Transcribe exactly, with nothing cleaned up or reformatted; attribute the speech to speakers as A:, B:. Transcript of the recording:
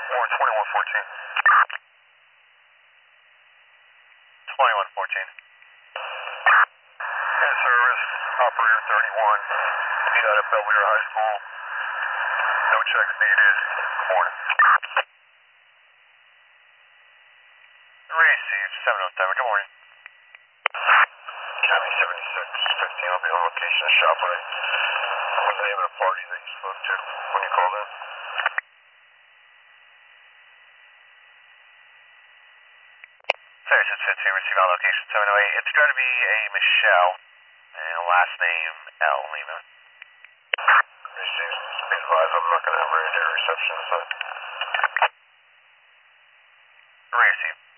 A: Warren twenty-one fourteen. twenty-one fourteen. In service, operator thirty-one. Meet out at Belvedere High School. No checks needed. Good morning. Received seven oh seven. Good morning. County seventy-six fifteen. I'll be on location at ShopRite. What's the name of the party that you spoke to when you called in? thirty-six fifteen, receive out location seven oh eight. It's going to be a Michelle, and last name L. Lima. Received. Be advised, I'm not going to have radio reception, so. Received.